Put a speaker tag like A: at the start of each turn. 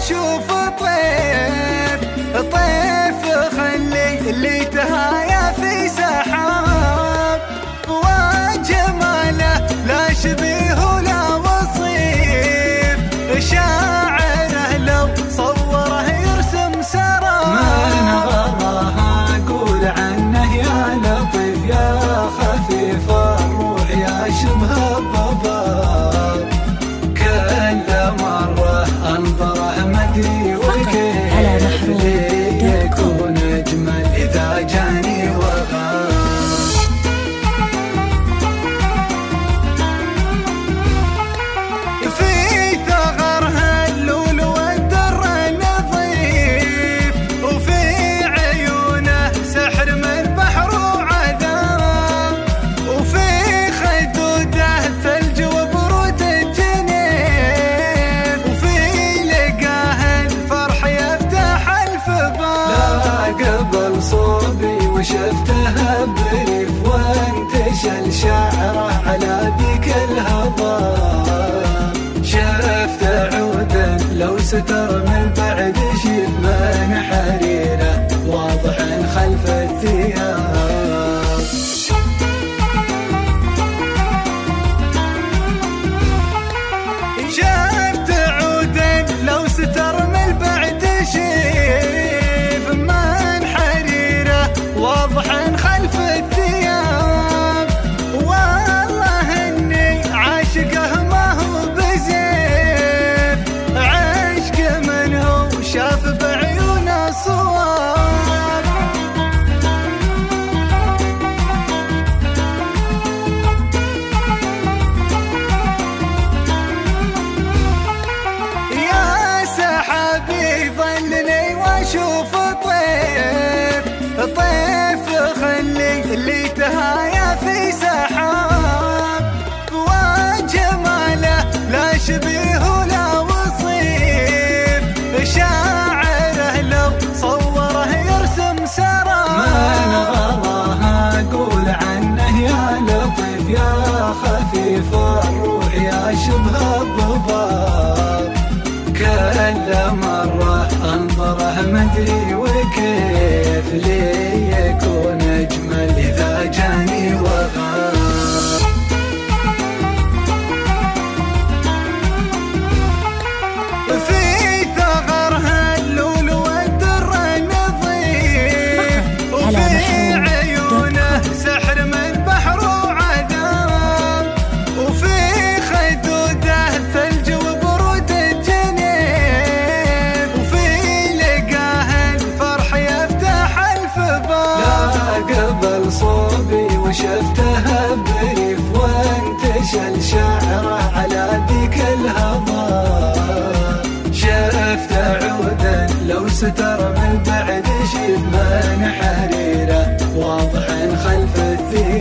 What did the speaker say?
A: واشوف طيف خلي اللي تهايا في سحاب، وجماله لا شبيه ولا وصيف، شاعره لو صوره يرسم سراب.
B: من غراها اقول عنه يا لطيف يا خفيف الروح يا شبه الضباب، كل مرة انظره مدري وكيف لي يكون اجمل اذا جاني وغاب.
A: في ثغرها اللول والدر نظيف، وفي عيونه سحر من بحر وعذاب، وفي خدوده ثلج وبرود الجنيف، وفي لقاه الفرح يفتح الفباب.
B: لا قبل صوبي وشفته بريف، وانتشل شعره على ذيك الهضاب، شفت عودا لو ستر من بعد شيف، من حريره واضح خلف الثياب.
A: شفت عودا لو ستر من بعد شيف، من حريره واضح خلف الثياب. والله اني عاشقه ما هو بزيف، عشق من هو شاف بعيونه صواب. يا سحابي ظلني واشوف طيف خلي اللي تهايا في سحاب، وجماله لا شبيه ولا وصيف، شاعره لو صوره يرسم سراب.
B: من غراها اقول عنه يا لطيف يا خفيف الروح يا شبه الضباب، كل مرة انظره مدري وكيف لي يكون اجمل اذا جاني وغاب.
A: في ثغرها اللول والدر نظيف، وفي عيونه سحر من بحر وعذاب، وفي خدوده ثلج وبرود الجنيف، وفي لقاه الفرح يفتح الفباب.
B: لا قبل صوبي وشفته بريف، وانتشل شعره على ذيك الهضاب، شفت عودا لو ستر من بعد شيف، من حريره واضح خلف الثياب.